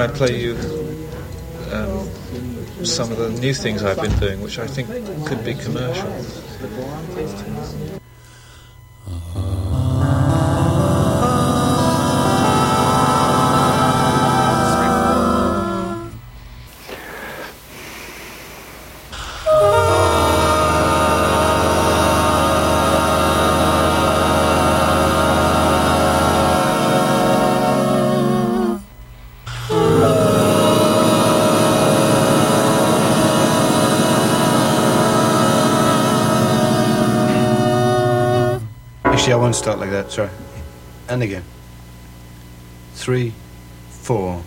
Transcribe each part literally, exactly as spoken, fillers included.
I play you um, some of the new things I've been doing, which I think could be commercial. Actually, I won't start like that, sorry. And again. Three, four.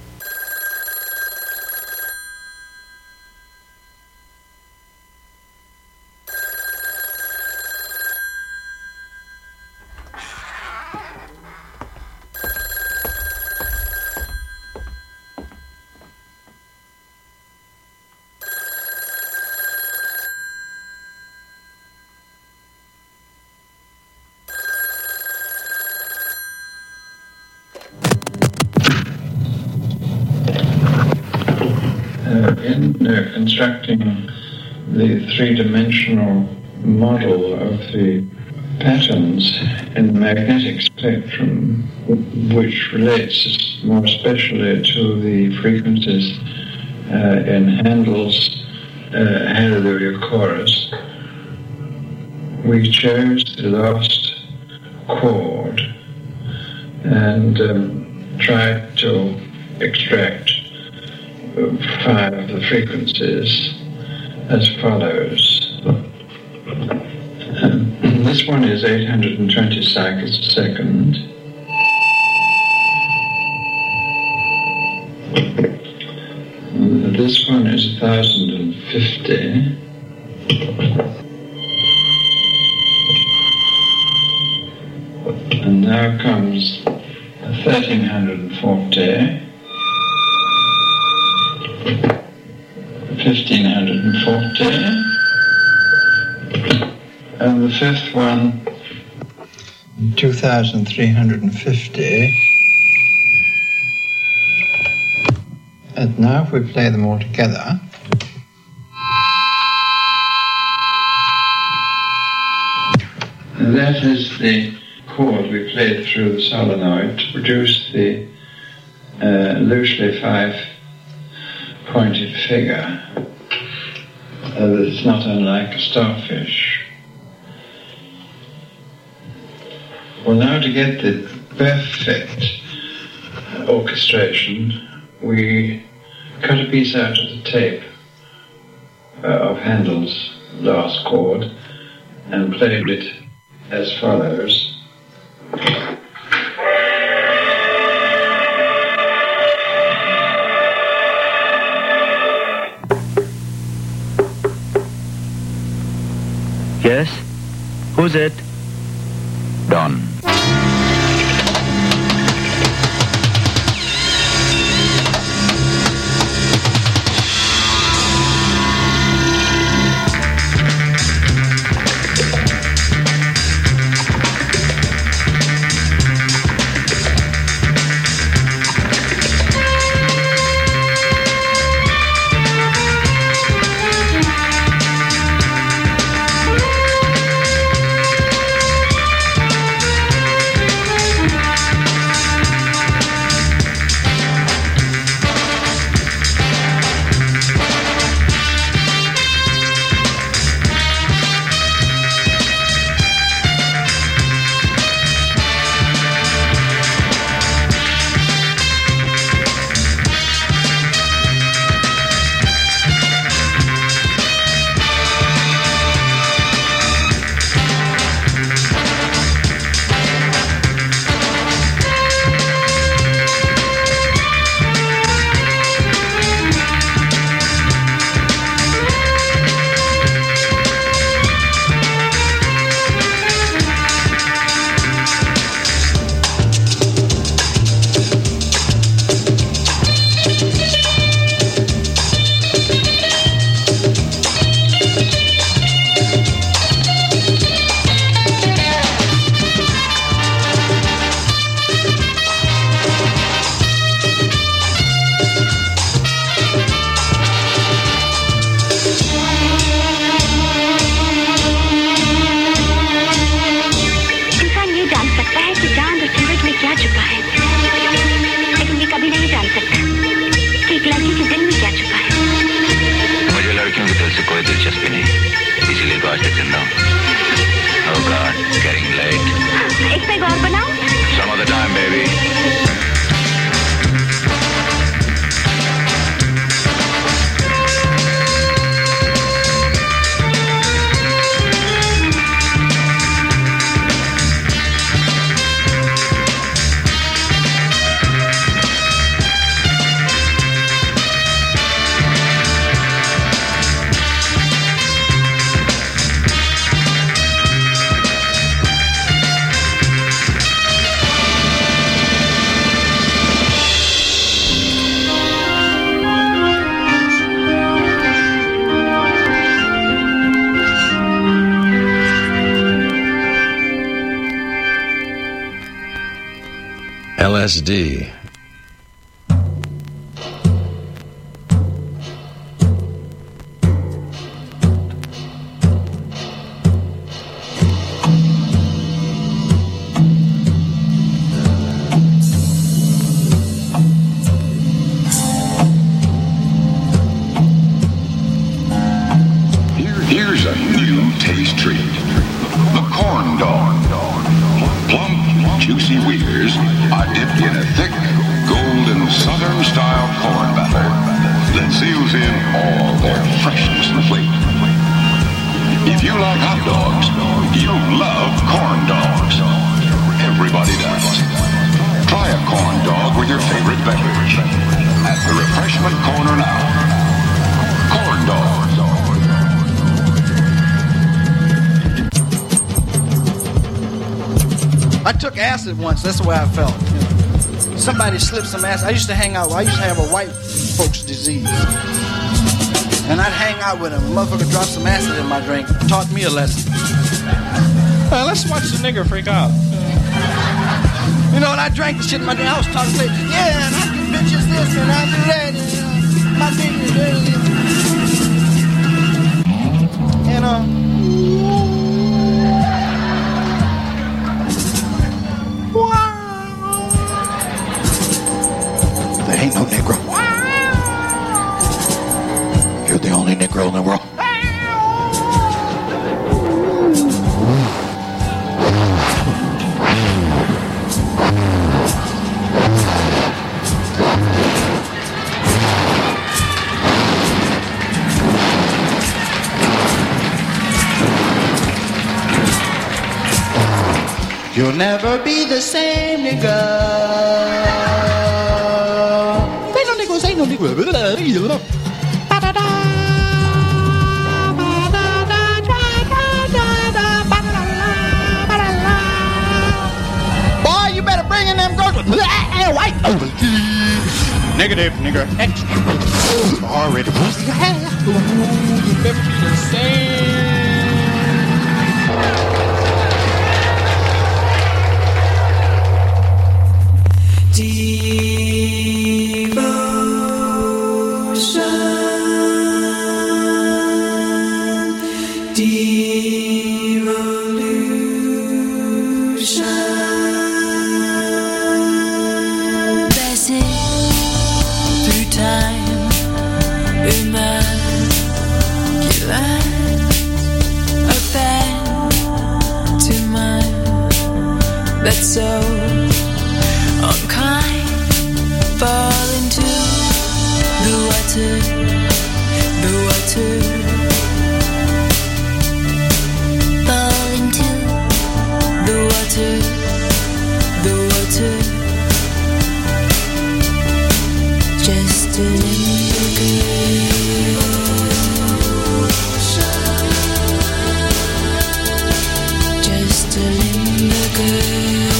In uh, constructing the three-dimensional model of the patterns in the magnetic spectrum, which relates more especially to the frequencies uh, in Handel's uh, Hallelujah Chorus, we chose the last chord and um, tried to extract five of the frequencies as follows. Um, this one is eight hundred twenty cycles a second. This one is one thousand fifty. And now comes thirteen forty. fifteen forty, and the fifth one, two thousand three hundred fifty. And now if we play them all together, and that is the chord we played through the solenoid to produce the uh, loosely five pointed figure uh, that's not unlike a starfish. Well, now to get the perfect orchestration, we cut a piece out of the tape uh, of Handel's last chord and played it as follows. Yes? Who's it? Don. S D. Here's a new taste treat. The corn dog. Plump, juicy wheaters are dipped in a thick, golden southern-style corn batter that seals in all their freshness and flavor. If you like hot dogs, you'll love corn dogs. Everybody does. Try a corn dog with your favorite beverage at the refreshment corner now. Corn dog. I took acid once. That's the way I felt. You know. Somebody slipped some acid. I used to hang out. I used to have a white folks disease, and I'd hang out with him. A motherfucker dropped some acid in my drink. Taught me a lesson. Uh, let's watch the nigger freak out. You know, and I drank the shit in my drink. I was talking like, yeah, and I do bitches this and I do that, and you know, my dick is dirty. And uh. There ain't no Negro. You're the only Negro in the world. You'll never be the same, nigga. Ain't no niggas, ain't no niggas. Boy, you better bring in them girls with white. Negative, nigga. Extra. Already. You'll never be the same. That's so unkind. Fall into the water, the water. Fall into the water, the water. Just a little girl. Just a little girl.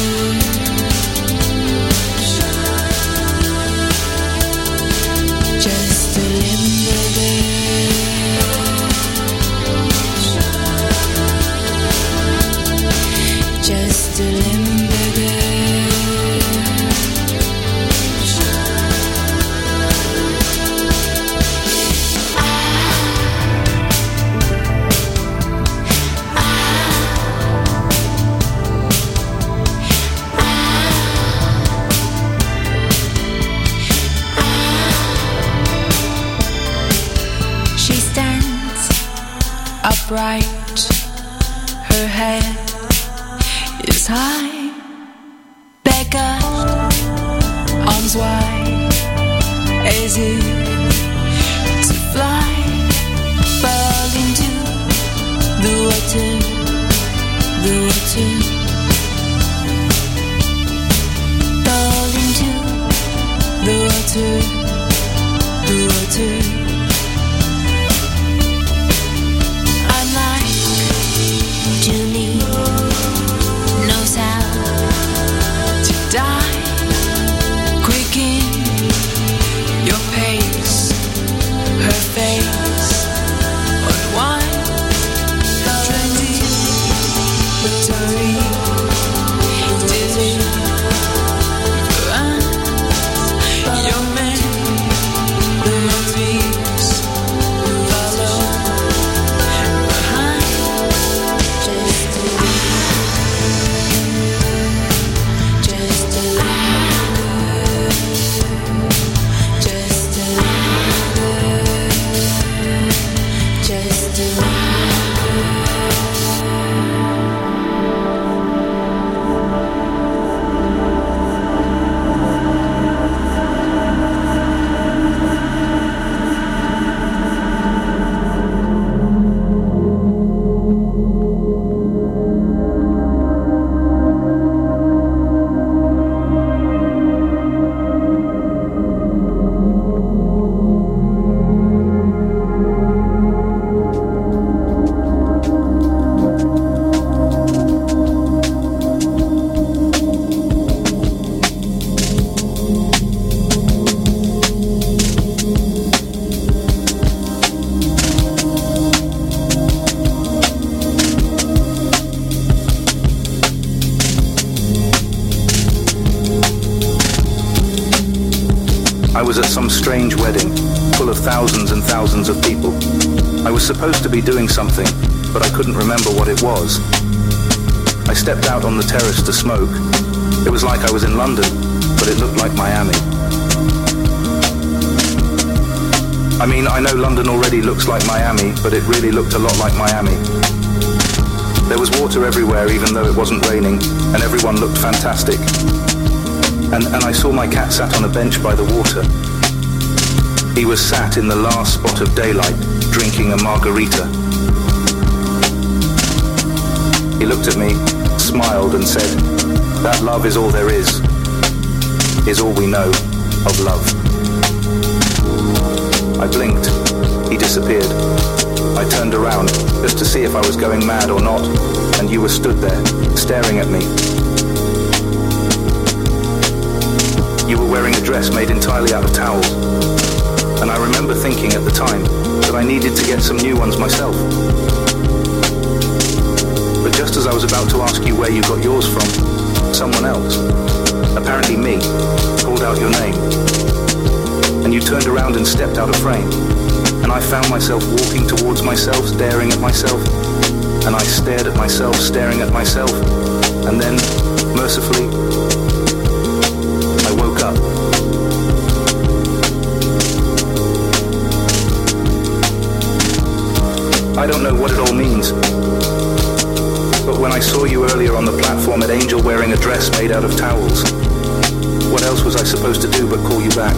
Upright, her head is high, back up, arms wide, as if to fly. Fall into the water, the water. Fall into the water, the water. Julie knows how to die. Quicken your pace. I was at some strange wedding, full of thousands and thousands of people. I was supposed to be doing something, but I couldn't remember what it was. I stepped out on the terrace to smoke. It was like I was in London, but it looked like Miami. I mean, I know London already looks like Miami, but it really looked a lot like Miami. There was water everywhere, even though it wasn't raining, and everyone looked fantastic. And, and I saw my cat sat on a bench by the water. He was sat in the last spot of daylight, drinking a margarita. He looked at me, smiled, and said, "That love is all there is, is all we know of love." I blinked. He disappeared. I turned around, just to see if I was going mad or not, and you were stood there, staring at me. You were wearing a dress made entirely out of towels, and I remember thinking at the time that I needed to get some new ones myself. But just as I was about to ask you where you got yours from, someone else, apparently me, called out your name. And you turned around and stepped out of frame. And I found myself walking towards myself, staring at myself. And I stared at myself, staring at myself. And then, mercifully, I woke up. I don't know what it all means. But when I saw you earlier on the platform at Angel wearing a dress made out of towels, what else was I supposed to do but call you back?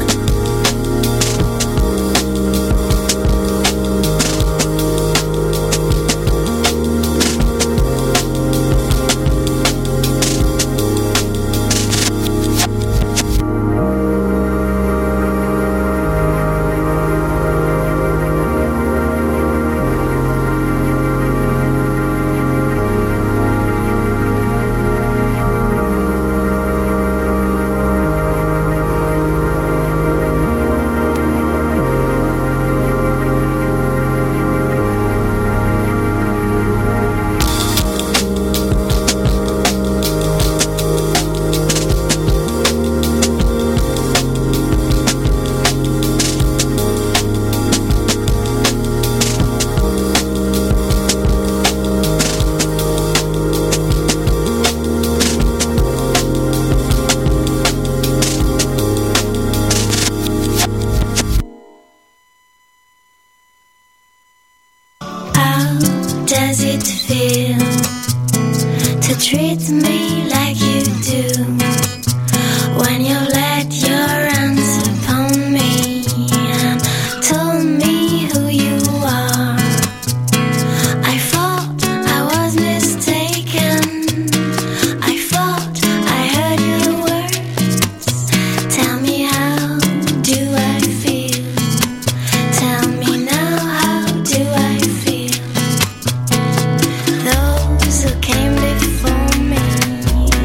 Does it feel to treat me like you do when you let your hands upon me and told me who you are? I thought I was mistaken. I thought I heard your words. Tell me, how do I feel? Tell me now, how do I feel? Those who came before me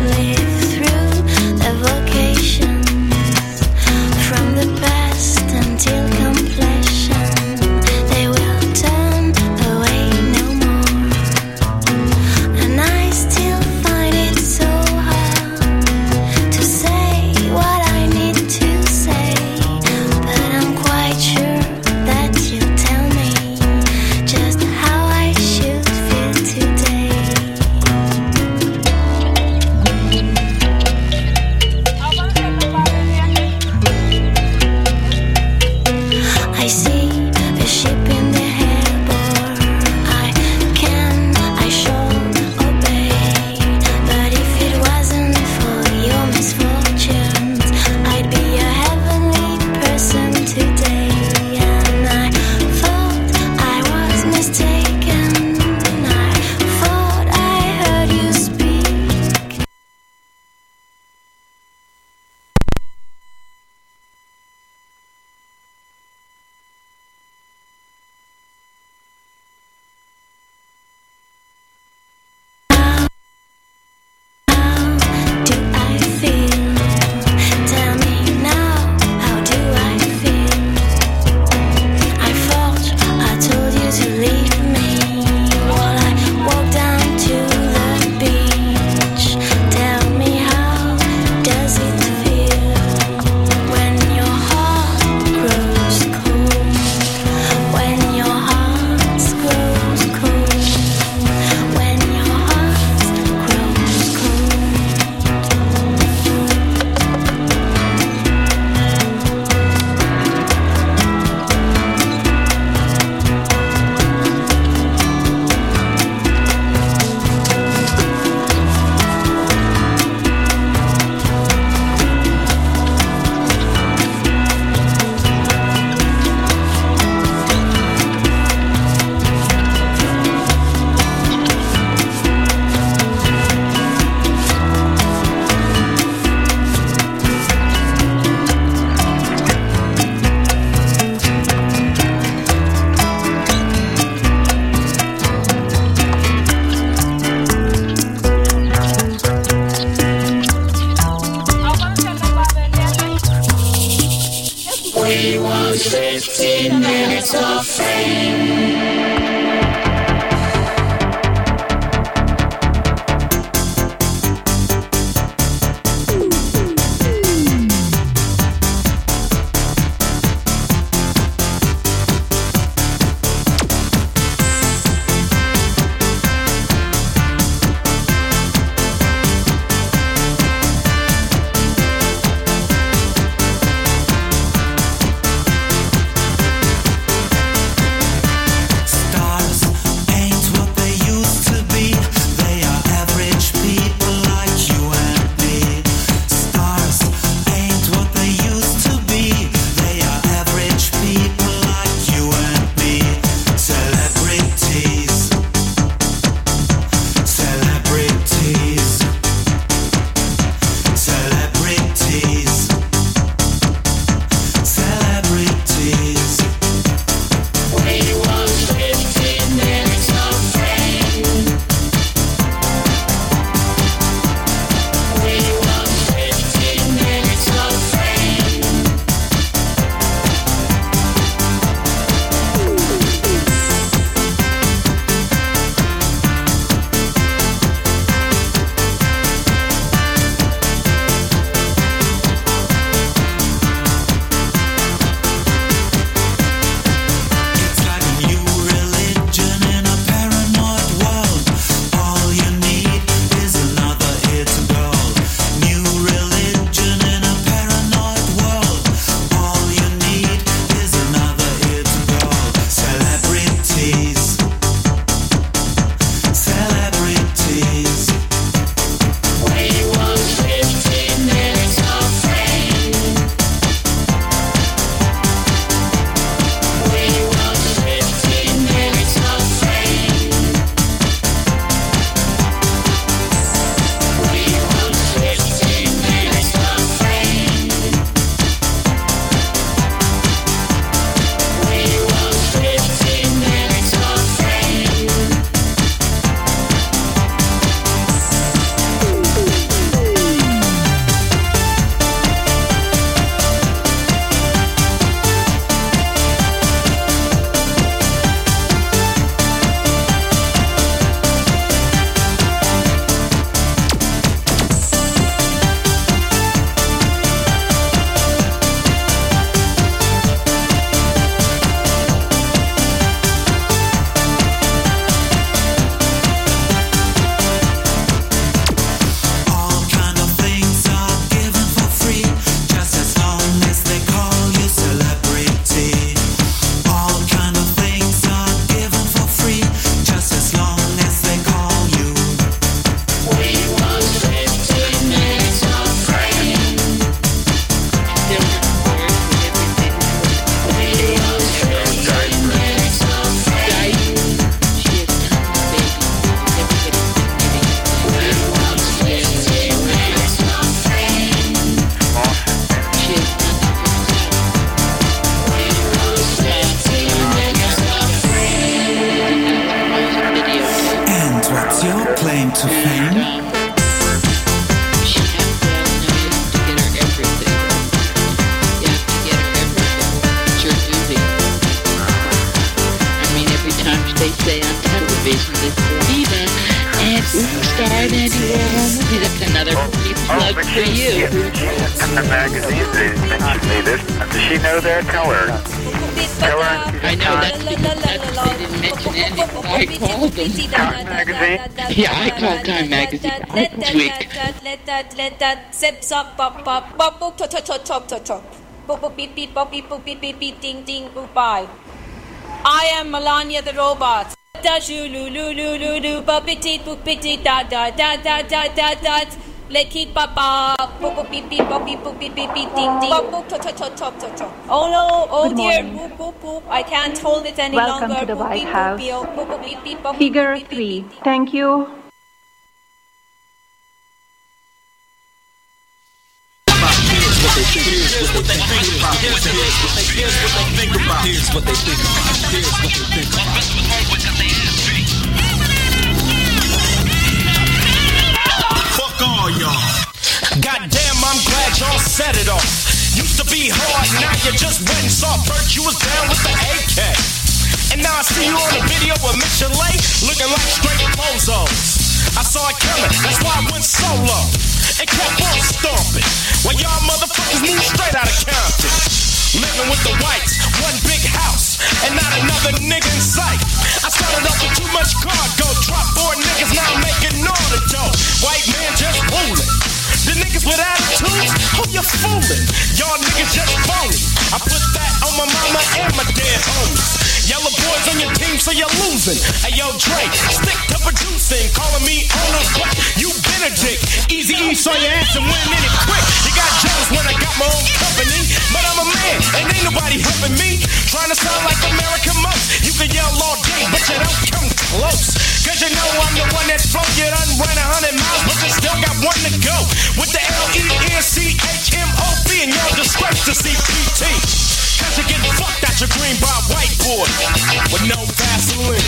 fifteen minutes of fame. Yeah, I call Time Magazine quite weak. Zip sock pop pop pop boop top top top top top top boop boop beep beep boop beep boop beep beep beep ding ding boop bye. I am Melania the robot. Da shoo loo loo loo loo loo ba bitty boop bitty da da da da da da da. Let it pop pop boop boop beep beep boop beep boop beep beep beep ding ding boop boop top top top top top top. Oh no, oh Good dear, morning. boop boop boop. I can't hold it any Welcome longer. to the Boop, White beep, House. boop, beep, boop, boop, beep, beep, boop, Figure beep, beep, three. beep, beep. Thank you. Here's what they think about. Here's what they think about. Here's what they think about. Here's what they think about. Fuck all y'all. Goddamn, I'm glad y'all set it off. Used to be hard, now you're just wet and saw Bert, you was down with the A K. And now I see you on a video with Mitchell Lay, looking like straight bozos. I saw it coming, that's why I went solo and kept on stomping while y'all motherfuckers moved straight out of Compton. Living with the whites, one big house, and not another nigga in sight. I started off with too much cargo, drop four niggas, now I'm making all the dough. White man just ruling. The niggas with attitudes, who you fooling? Y'all niggas just phony. I put that on my mama and my dead homies. Yellow boys on your team, so you're losing. Hey yo, Dre, stick to producing, calling me owner, but you Benedict. Easy E saw your ass and went in it quick. You got jealous when I got my own company, but I'm a man and ain't nobody helping me. Trying to sound like American most. You can yell all day, but you don't come close. Cause you know I'm the one that flow. You done ran a hundred miles, but you still got one to go. With the L E N C H M O B and y'all disgrace to C P T. Cause you're getting fucked out your green by white boy with no Vaseline.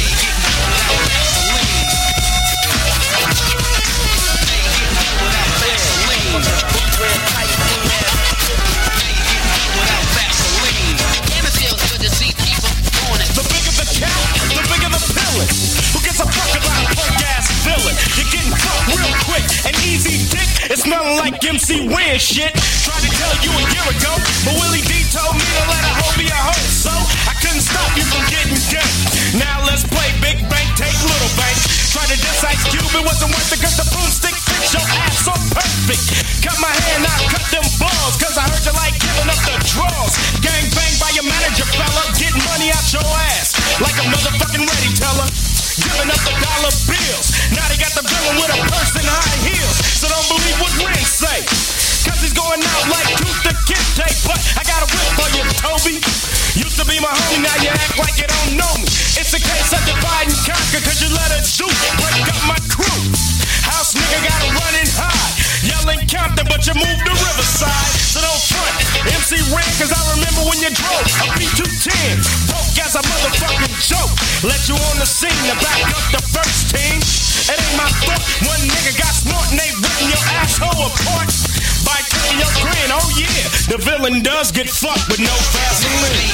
The bigger the count, the bigger the pillin'. Who gives a fuck about a punk ass villain? You're getting fucked real quick and easy dick. It's smelling like M C Win shit. Tried to tell you a year ago, but Willie D told me to let a hoe be a hoe, so I couldn't stop you from getting done. Now let's play Big Bank, take Little Bank. Try to diss Ice Cube, it wasn't worth it cause the broomstick fits your ass so perfect. Cut my hand out, cut them balls, cause I heard you like giving up the draws. Gang bang by your manager, fella, getting money out your ass like a motherfucking ready teller. Giving up the dollar bills. Now they got the villain with a purse and high heels. So don't believe what Ren say, cause he's going out like Tooth the Kente. But I got a whip for you, Toby. Used to be my homie, now you act like you don't know me. It's a case of divide and conquer, cause you let a Duke break up my crew. House nigga gotta run and hide, yelling Compton, but you moved to Riverside. So don't front, M C Ren, cause I remember when you drove a B two ten, broke as a motherfucking joke. Let you on the scene to back up the first team. It ain't my fault, one nigga got smart and they ripping your asshole apart by taking your grin. Oh yeah, the villain does get fucked with no Vaseline.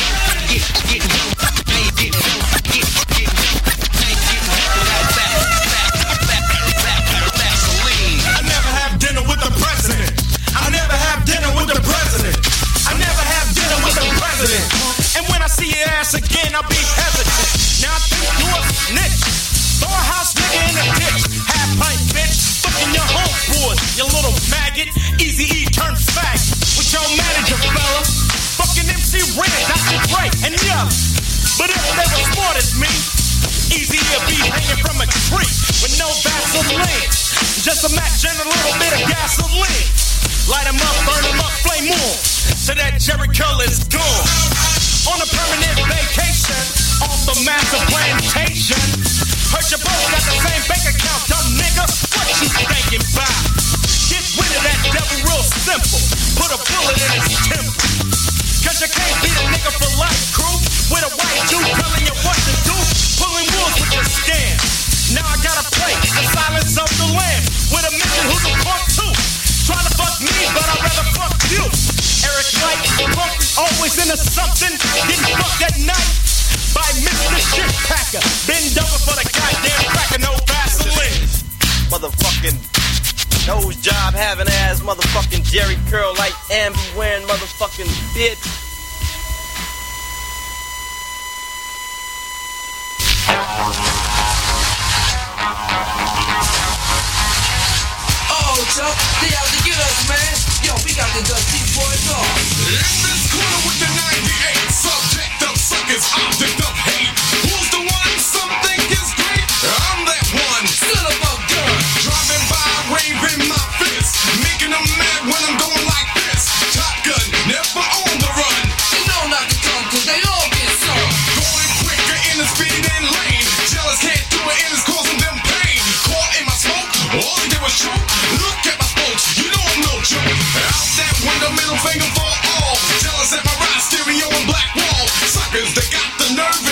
I never have dinner with the president. I never have dinner with the president. I never have dinner with the president. And when I see your ass again, I'll be hesitant. Now I think you a snitch. Throw a house nigga in the ditch. Half pint bitch. Fucking your homeboys, you little maggot. Easy E turn fag with your manager fella. Fucking M C Ren, Doctor Dre, and yeah. But if they were smart as me, Easy E'll be hanging from a tree with no Vaseline. Just a match and a little bit of gasoline. Light 'em up, burn 'em up, flame on, so that Jerry Curl is gone. On a permanent vacation, off the master plantation. Heard you both got the same bank account, dumb nigga. What you thinking about? Get rid of that devil real simple. Put a bullet in his temple. Cause you can't beat a nigga for life, crew. With a white dude telling you what to do. Pulling wolves with your scam. Now I gotta play the silence of the lamb with a mission who's a punk too. Trying to fuck me, but I'd rather fuck you. Eric Knight, punk, always into something. Getting fucked at night by Mister Shit Packer. Bend over for the goddamn cracker, no Vaseline. Motherfucking nose job having ass, motherfucking Jerry Curl like Ambi wearing motherfucking bitch. Oh, Chuck, they out to get us, man. Yo, we got the Dusty Boys on. In this corner with the ninety-eight, subject of suckers, object of hate. Who's the one some think is great? I'm that one. Son of a gun. Driving by, waving my fist, making them mad when I'm going like this. Top gun, never on the run. They know not to come, cause they all get some. Going quicker in the speed and lane. Jealous can't do it and it's causing them pain. Caught in my smoke, all they did was choke. Look at my folks, you know I'm no joke. Out that window, middle finger for all. Jealous at my ride stereo and black wall. Suckers, they got the nerve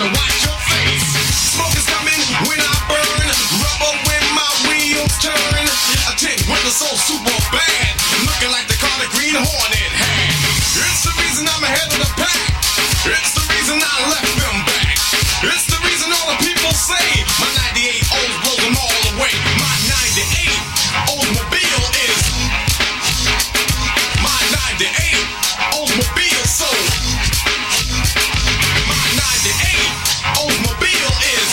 better watch your face. Smoke is coming when I burn. Rubber when my wheels turn. A tin with a soul super bad. Looking like the Carter Green Hornet had. It's the reason I'm ahead of the pack. It's the reason I left them back. It's the reason all the people say my ninety-eight Olds blows them all away. My ninety-eight Oldsmobile is my ninety-eight Oldsmobile soul. My ninety-eight Oldsmobile is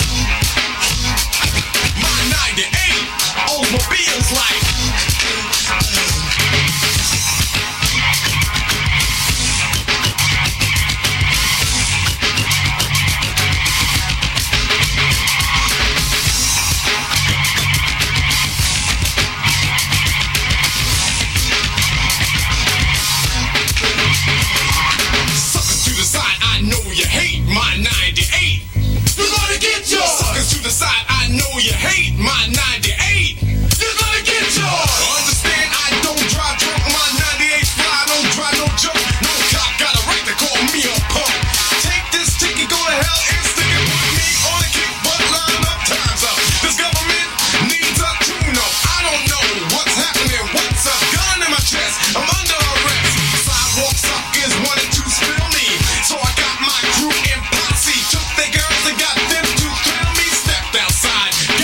my ninety-eight Oldsmobile's like. You hate my ninety-eight. You're gonna get yours. Understand, I don't drive drunk. My ninety-eight fly, don't drive no junk. No cop got a right to call me a punk. Take this ticket, go to hell and stick it. Put me on a kick, but line up, time's up. This government needs a tune-up. I don't know what's happening. What's up? Gun in my chest. I'm under arrest. Sidewalk suckers wanted to spill me, so I got my crew in posse. Took their girls and got them to thrill me. Stepped outside.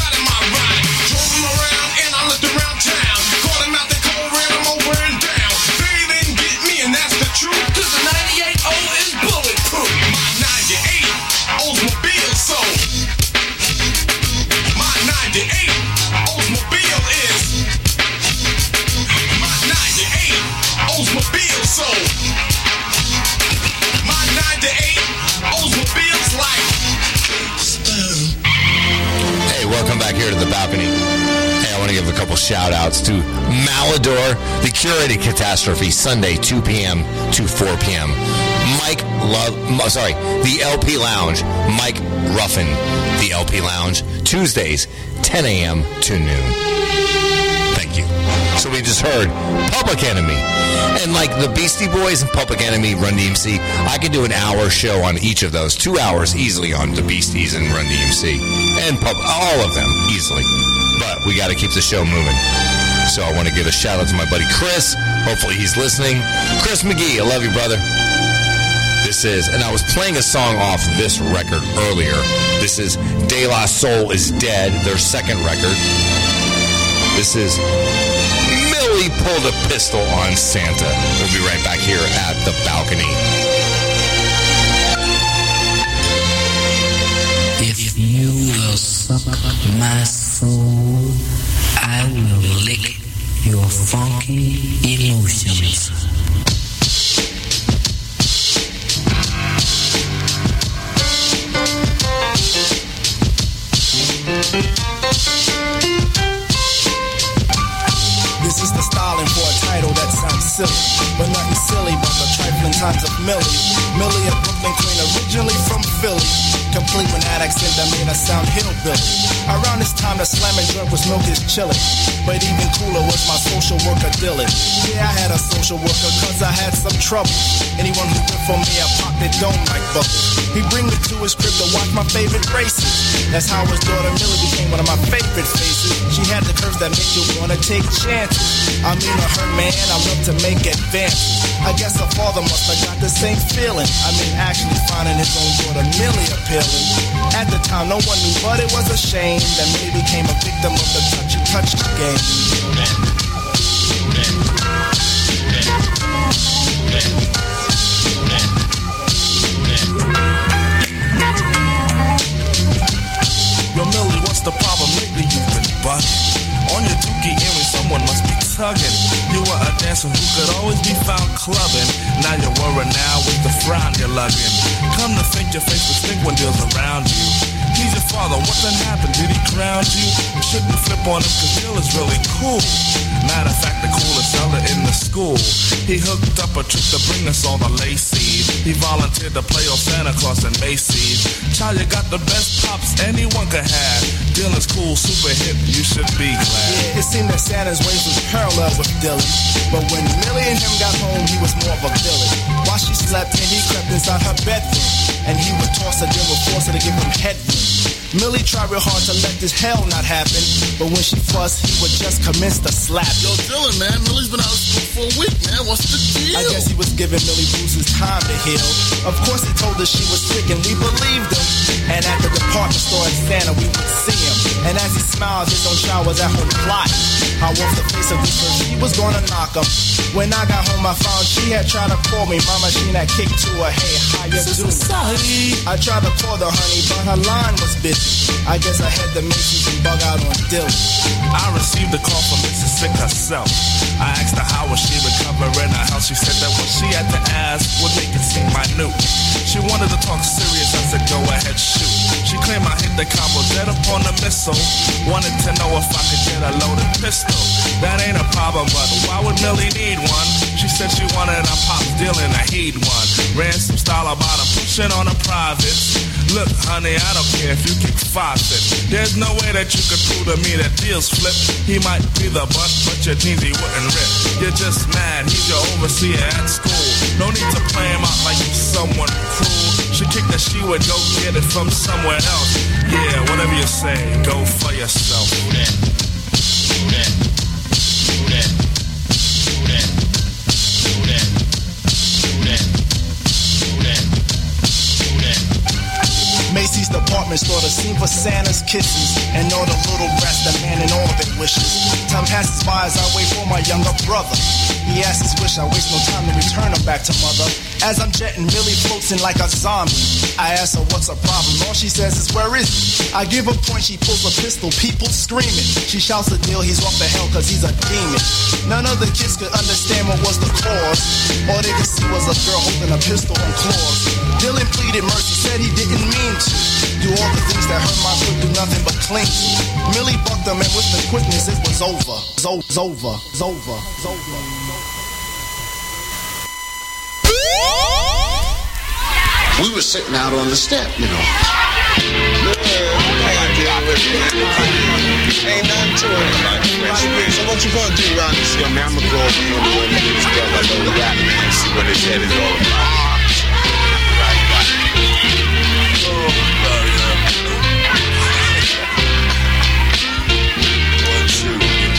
Here to the balcony. Hey, I want to give a couple shout outs to Malador, the Curated Catastrophe, Sunday, two p.m. to four p.m. Mike Love, sorry, the L P Lounge, Mike Ruffin, the L P Lounge, Tuesdays, ten a.m. to noon. Thank you. So we just heard Public Enemy. And like the Beastie Boys and Public Enemy, Run D M C, I could do an hour show on each of those. Two hours easily on the Beasties and Run D M C. And pub- all of them, easily. But we got to keep the show moving. So I want to give a shout out to my buddy Chris. Hopefully he's listening. Chris McGee, I love you, brother. This is, and I was playing a song off this record earlier. This is De La Soul is Dead, their second record. This is Millie Pulled a Pistol on Santa. We'll be right back here at the balcony. If you will suck my soul, I will lick your funky emotions. This is the styling for a title that sounds silly, but nothing silly but the trifling times of Millie. Millie, a Brooklyn queen, originally from Philly, complete with that accent that made us sound hillbilly. Around this time, the slamming joint was milk is chillin', but even cooler was my social worker Dylan. Yeah, I had a social worker cause I had some trouble. Anyone who good for me, I popped it dome like bubbles. He bring me to his crib to watch my favorite races. That's how his daughter Millie became one of my favorite faces. She had the curves that make you wanna take chances. I mean, to her man, I love to make advances. I guess her father must have got the same feeling. I mean, actually finding his own daughter Millie appealing. At the time, no one knew, but it was a shame that Millie became a victim of the touchy-touch game. Yo, Millie, what's the problem? Lately you've been bugging. On your dookie earring, someone must be tugging. You were a dancer who could always be found clubbing. Now you're worried now with the frown you're lugging. Come to think your face will stink when deals around you. He's your father, what then happened? Did he ground you? You shouldn't flip on him cause Bill is really cool. Matter of fact, the coolest fella in the school. He hooked up a trip to bring us all the Lacey's. He volunteered to play on Santa Claus and Macy's. Child, you got the best pops anyone could have. Dylan's cool, super hip, you should be glad. Yeah, it seemed that Santa's ways was parallel with Dylan. But when Millie and him got home, he was more of a villain. While she slept in, he crept inside her bedroom. And he would toss her, then would force forced her to give him headroom. Millie tried real hard to let this hell not happen, but when she fussed, he would just commence to slap. Yo, Dylan, man, Millie's been out of school for a week, man. What's the deal? I guess he was giving Millie Bruce's time to heal. Of course, he told her she was sick, and we believed him. And at the department store in Santa, we would see him. And as he smiled, his own child was at home plotting how off the face of this earth he was gonna knock him. When I got home, I found she had tried to call me. My machine had kicked to her. Hey, how you doing? Sorry. I tried to call her, honey, but her line was busy. I guess I had the Macy's and bug out on Dylan. I received a call from Missus Sick herself. I asked her how was she recovering. Her health, she said that what she had to ask would make it seem minute. She wanted to talk serious. I said, go ahead, shoot. She claimed I hit the combo dead upon the missile. Wanted to know if I could get a loaded pistol. That ain't a problem, but why would Millie need one? She said she wanted a pop deal and a he'd one. Ran some style about him, pushing on a private. Look, honey, I don't care if you kick five feet. There's no way that you could prove to me that deals flip. He might be the butt, but your jeans he wouldn't rip. You're just mad, he's your overseer at school. No need to play him out like he's someone cruel. She kicked that she would go get it from somewhere else. Yeah, whatever you say, go for yourself. Do that, do that, do that, do that, do that, do that, do that, do that. Macy's department store, the scene for Santa's kisses and all the little rats that man in all their wishes. Time passes by as I wait for my younger brother. He asks his wish, I waste no time to return him back to mother. As I'm jetting, Millie floats in like a zombie. I ask her what's her problem, all she says is where is he? I give a point, she pulls a pistol, people screaming. She shouts the deal, he's off the hell cause he's a demon. None of the kids could understand what was the cause. All they could see was a girl holding a pistol and claws. Dylan pleaded mercy, said he didn't mean to do all the things that hurt my foot, do nothing but cling to. Millie bucked him and with the quickness it was over. It's over, it's over, it's over, it's over. We were sitting out on the step, you know. Ain't nothing to it. So what you gonna do around this? Yo, man, I'm gonna go over here and one of these girls I know the rap, man, and see what his head is all about. Right, right. Oh, one, two.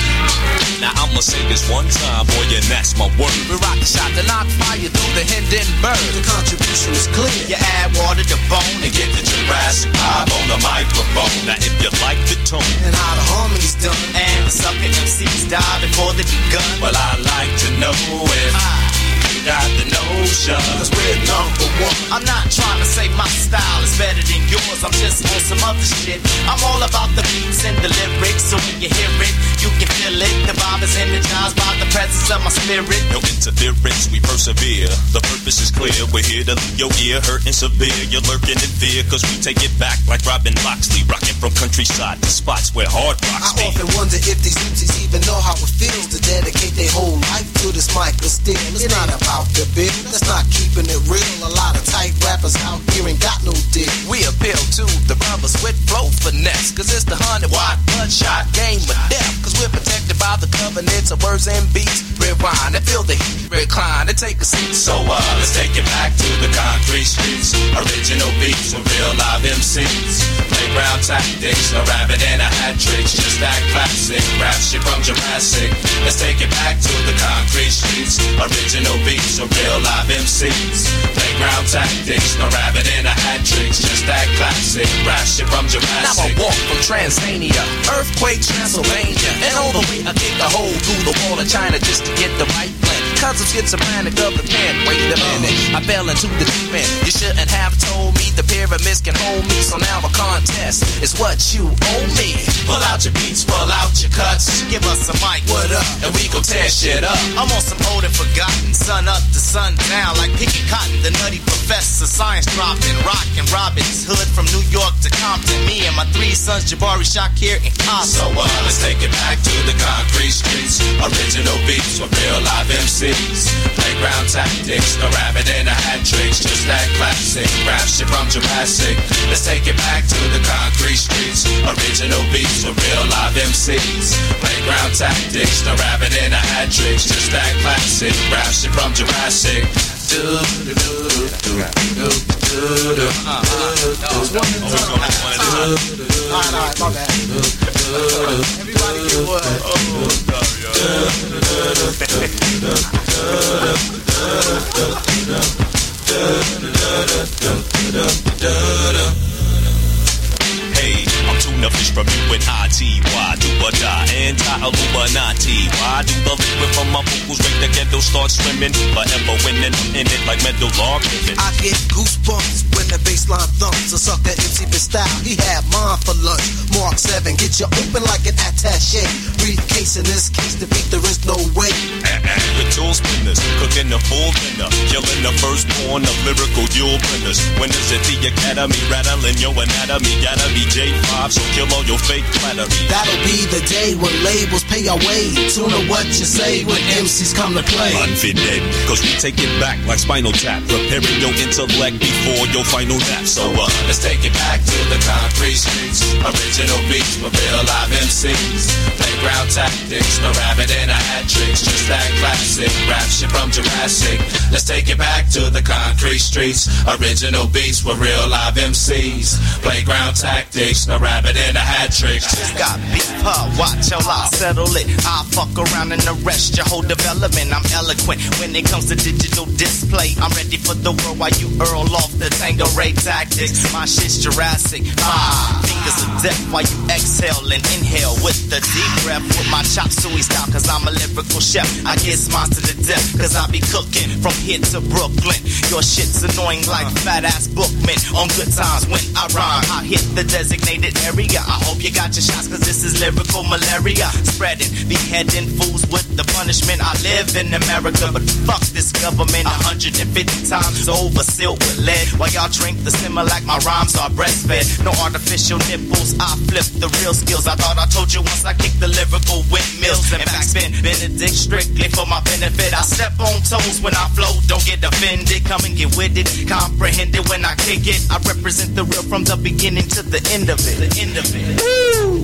Now I'ma say this one time, boy, and that's my word. We rock the shot to knock fire through the Hindenburg. The contribution is clear. You add water to bone and get the Jurassic vibe on the microphone. Now if you like the tone and how the harmony's done, and the sucker M Cs die before they begun, well, I like to know if I got the notion, cause we're number one. I'm not trying to say my style is better than yours, I'm just on some other shit. I'm all about the beats and the lyrics, so when you hear it, you can feel it. The vibe is energized by the presence of my spirit. No interference, we persevere. The purpose is clear, we're here to leave your ear hurting severe. You're lurking in fear, cause we take it back like Robin Loxley, rocking from countryside to spots where hard rocks I be. often wonder if these M Cs even know how it feels to dedicate their whole life to this mic, but still, it's not about the bill, that's not keeping it real. A lot of tight rappers out here ain't got no deal. We appeal to the brothers with flow finesse, cause it's the hundred watt bloodshot game of death. Cause we're protected by the covenants of words and beats. Rewind and feel the heat, recline and take a seat. So uh, let's take it back to the concrete streets. Original beats with real live M Cs. Playground tactics, a rabbit and a hat tricks. Just that classic rap shit from Jurassic. Let's take it back to the concrete streets. Original beats with real live M Cs. Playground tactics, a rabbit and a hat tricks. Just that classic rap shit from Jurassic. Now I walk from Transylvania, earthquake Transylvania, and all the way I kick a hole through the wall of China just to get the right blend. Cause I'm schizophrenic of the pen. Wait a minute, I fell into the deep end. You shouldn't have told me the pyramids can hold me. So now a contest is what you owe me. Pull out your beats, pull out your cuts. Give us a mic, what up? And we gon' tear shit up. I'm on some old and forgotten, sun up to sun down, like picking cotton. The nutty professor, science dropping, rockin' Robin's Hood from New York to Compton. Me and my three sons, Jabari, Shakir, and Compton. So uh, let's take it back to the concrete streets. Original beats with real live M Cs. Playground tactics, a rabbit and a hat tricks. Just that classic rap shit from Jurassic. Let's take it back to the concrete streets. Original beats with real live M Cs. Playground tactics, a rabbit and a hat tricks. Just that classic rap shit from Jurassic. Alright, my bad. Everybody get what? Hey, I'm tuna fish from you and I T. Why do or die? Anti-Illuminati. Why do the liquid from my vocals make the ghetto start swimming? Forever winning, I'm in it like metal log living. I get goosebumps when the bassline thumps. A sucker M C B style, he had mine for lunch. Mark seven, get you open like an attaché. Briefcase in this case, to beat there is no way. With tool spinners, cooking the full dinner, killing the firstborn of lyrical dual printers. Winners at the academy, rattling your anatomy. Gotta be J five, so kill all your fake flattery. That'll be the day when labels pay our way. Tune to what you say when M Cs come to play. Unfitted, cause we take it back like Spinal Tap, preparing your intellect before your final nap. So uh, let's take it back to the concrete streets. Original beats with real live M Cs. Playground tactics, no rabbit and a hat tricks. Just that classic rap shit from Jurassic. Let's take it back to the concrete streets. Original beats with real live M Cs. Playground tactics, no rabbit and a hat tricks. Just got beef, huh? Watch how I settle it. I'll fuck around and arrest your whole development. I'm eloquent when it comes to digital display. I'm ready for the world while you earl off the Tango Ray tactics. My shit's Jurassic. Ah, fingers of death while you exhale and inhale with the deep breath with my chop suey style. Cause I'm a lyrical chef. I get smiles to the death. Cause I be cooking from here to Brooklyn. Your shit's annoying like fat ass bookmen. On good times when I rhyme, I hit the designated area. I hope you got your shots cause this is lyrical malaria. Spreading, beheading fools with the punishment. I live in America, but fuck this government. one hundred fifty times over, sealed with lead. While y'all drink the simmer like my rhymes are breastfed. No artificial nipples, I flip the real skills. I thought I told you once I kicked the lyrical windmills and backspin. Benedict strictly for my benefit. I step on toes when I flow, don't get offended. Come and get with it, comprehend it when I kick it. I represent the real from the beginning to the end of it. The end of it. Woo!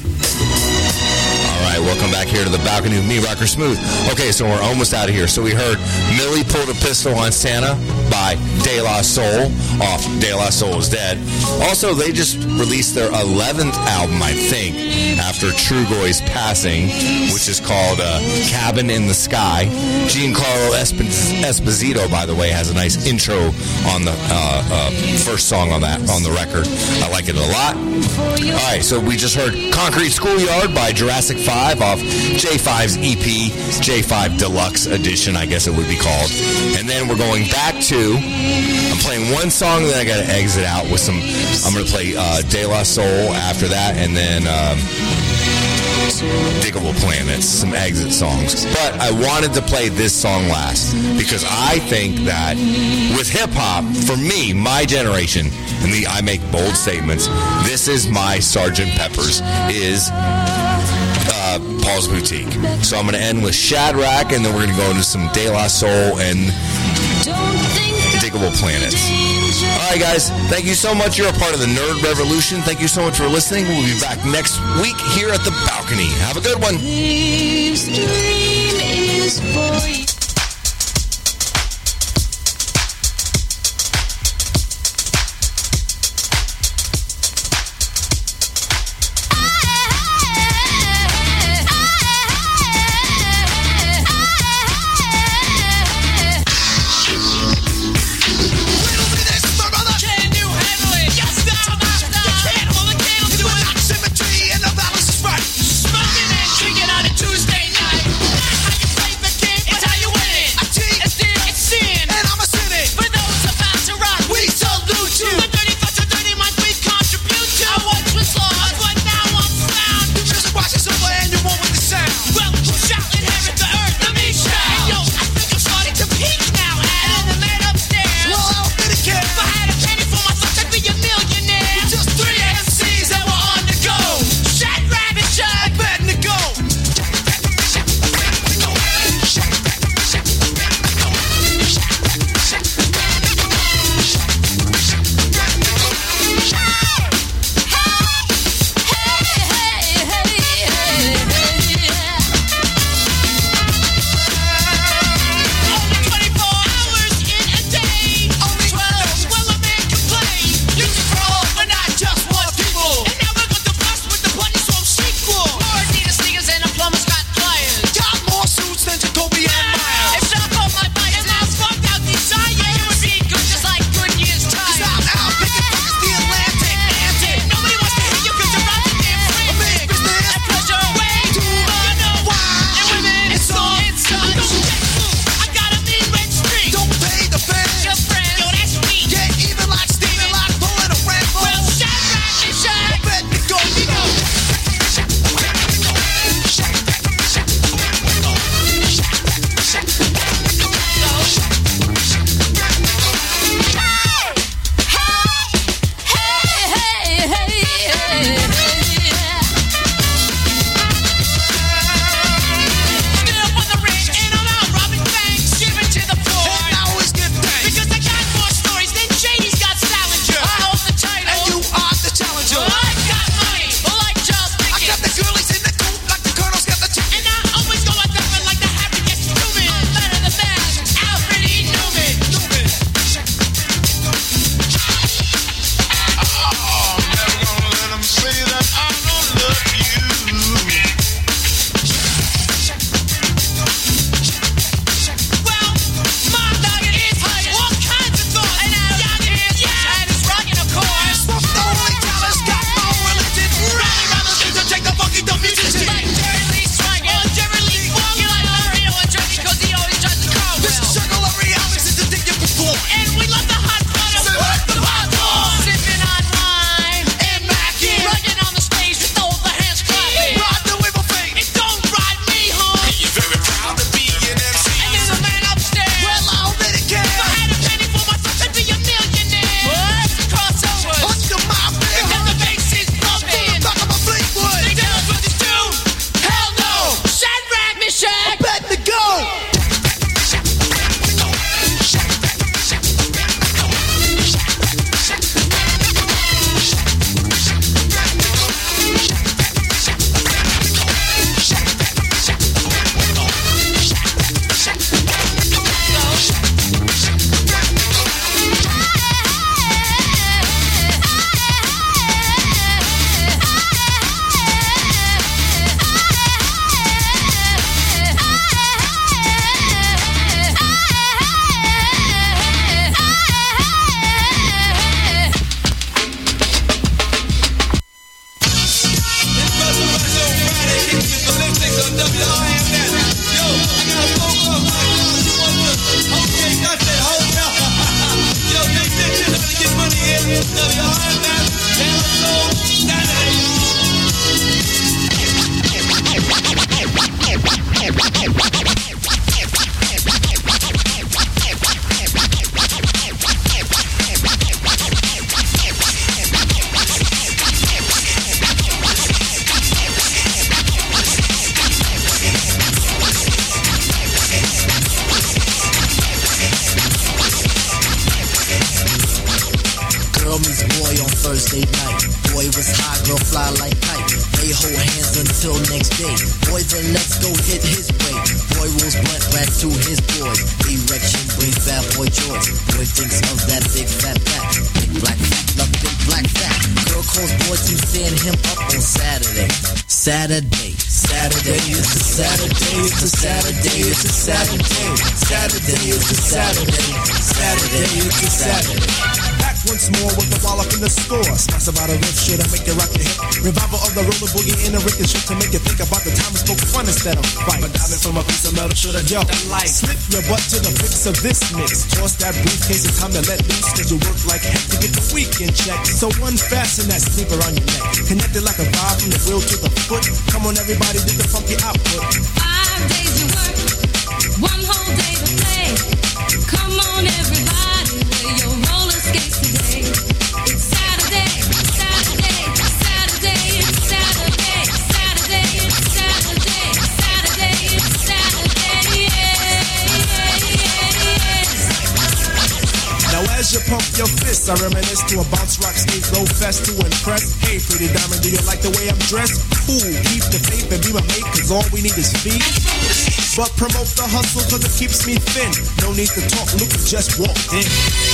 All right, welcome back here to the balcony with me, Rocker Smooth. Okay, so we're almost out of here. So we heard Millie Pulled a Pistol on Santa by De La Soul off De La Soul is Dead. Also, they just released their eleventh album, I think, after Trugoy's passing, which is called uh, Cabin in the Sky. Giancarlo Esp- Esposito, by the way, has a nice intro on the uh, uh, first song on that on the record. I like it a lot. All right, so we just heard Concrete Schoolyard by Jurassic five off J five's E P, J five Deluxe Edition, I guess it would be called. And then we're going back to, I'm playing one song, then I got to exit out with some, I'm going to play uh, De La Soul after that, and then um, Diggable Planets, some exit songs. But I wanted to play this song last because I think that with hip-hop, for me, my generation, and the, I make bold statements, this is my Sergeant Pepper's, is uh, Paul's Boutique. So I'm going to end with Shadrach, and then we're going to go into some De La Soul and Diggable Planets. All right, guys, thank you so much. You're a part of the Nerd Revolution. Thank you so much for listening. We'll be back next week here at the balcony. Have a good one. This dream is for you. Tuesday night. How you play the game? It's how you on Thursday night. Boy was high, girl fly like kite. They hold hands until next day. Boy, then let's go hit his way. Boy rolls blunt back to his boy. Erection brings bad boy joy. Boy thinks of that big fat back. Big black fat, love big black fat. Girl calls boy to stand him up on Saturday. Saturday, Saturday, it's a Saturday, it's a Saturday, it's a Saturday. Saturday, it's a Saturday. Saturday, it's a Saturday. Back once more with the wallop in the store. Smash about a riff shit and make it rock your hip. Revival of the roller boogie in a ricket shit to make you think about the time we spoke fun instead of fight. But diamond from a piece of metal should have yo, light. Slip your butt to the fix of this mix. Toss that briefcase, it's time to let loose. Cause you work like heck to get the weekend check. So unfasten that sleeper on your neck. Connected like a vibe from the wheel to the foot. Come on everybody, do the funky output. Five days you work, one whole day to play. Come on everybody, wear your roller skates today. It's Saturday, Saturday, Saturday, it's Saturday, Saturday, it's Saturday, Saturday, it's Saturday, yeah, yeah, yeah. Now as you pump your fists, I reminisce to a bounce rock skate roll fest to impress. Hey pretty diamond, do you like the way I'm dressed? Cool, keep the faith and be my mate, cause all we need is feet. But promote the hustle cause it keeps me thin. No need to talk, Luke just walked in.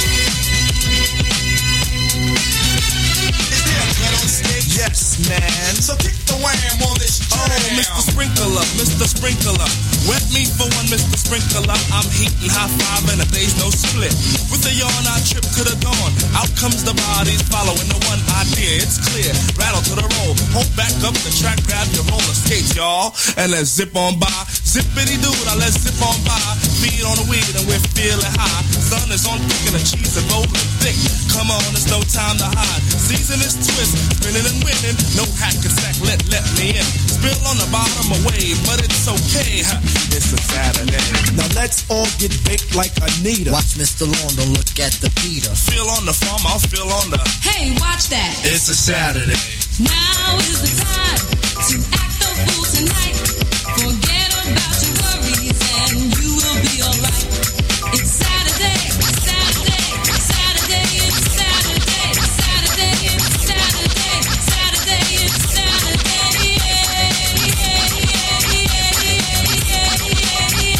Yes, man. So kick the wham on this jam. Oh, Mister Sprinkler, Mister Sprinkler. Wet me for one, Mister Sprinkler. I'm heating high five and a day's no split. With a yawn, I trip to the dawn. Out comes the bodies following the one idea. It's clear. Rattle to the roll. Hold back up the track, grab your roller skates, y'all. And let's zip on by. Zippity doo, now let's zip on by. Feed on the weed and we're feeling high. Sun is on thick and the cheese is rolling thick. Come on, it's no time to hide. Season is twist, spinning and winning. No hack and sack, let, let me in. Spill on the bottom of wave, but it's okay. It's a Saturday. Now let's all get baked like Anita. Watch Mister Lawn, don't look at the Peter. Feel on the farm, I'll feel on the. Hey, watch that. It's a Saturday. Now is the time to act the fool tonight. Forget about your worries and you will be alright. It's Saturday, Saturday, Saturday, it's Saturday, Saturday, it's Saturday, Saturday, it's Saturday, yeah, yeah, yeah, yeah, yeah, yeah,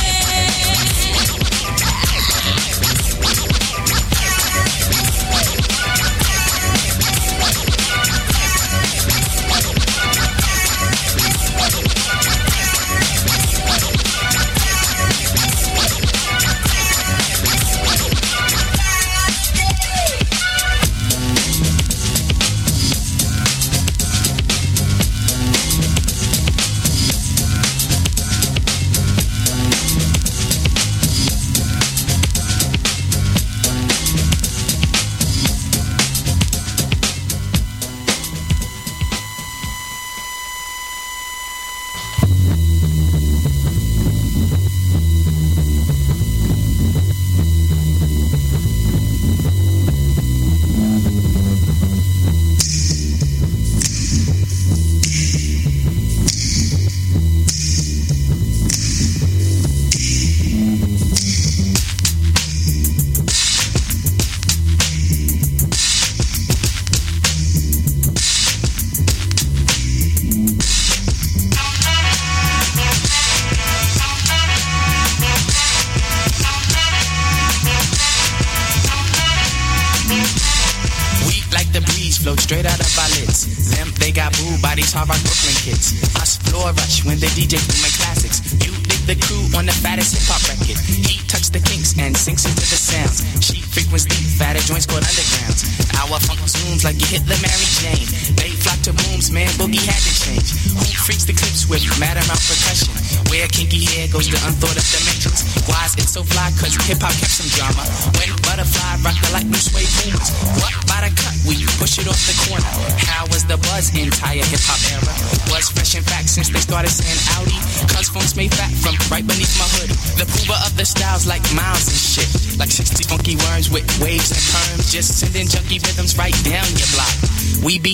straight out of our lids. Them, they got booed by these hard rock Brooklyn kids. Us floor rush when they D J my classics. You dig the crew on the fattest hip hop record. He tucks the kinks and sinks into the sounds. She frequents deep, fatter joints called undergrounds. Our funk zooms like you hit the Mary Jane. They flock to booms, man, boogie had to change. Who freaks the clips with mad amount percussion? Where kinky hair goes to unthought of dimensions. Why is it so fly? Cause hip hop kept some drama. When Butterfly rock the light blue suede boomers. What by the cut? We push it off the corner. How was the buzz entire hip hop era? Was fresh in fact since they started saying Audi. Cause phones made fat from right beneath my hood. The prover of the styles like Miles and shit. Like sixty funky worms with waves and perms. Just sending junky rhythms right down your block. We be